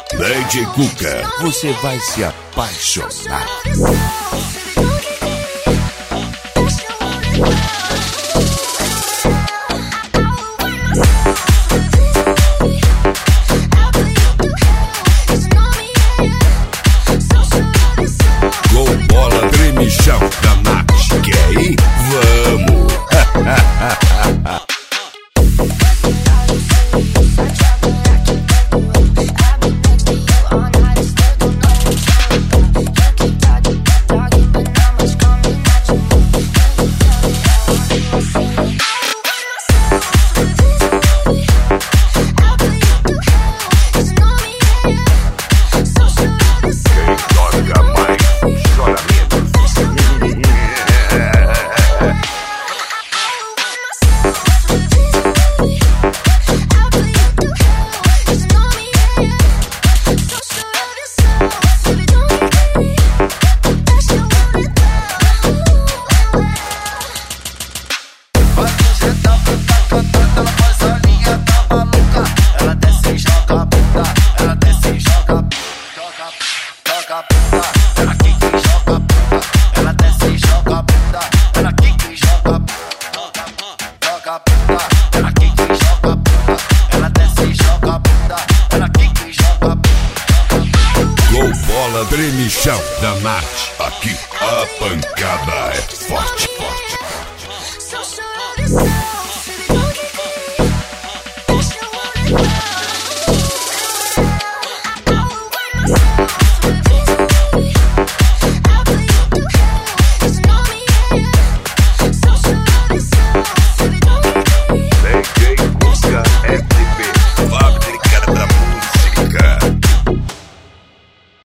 DJ Cuca, você vai se apaixonar. Com bola tremichão da Nath, quer ir? Vamos! Bola tremichão da Nath. Aqui a pancada é forte, forte.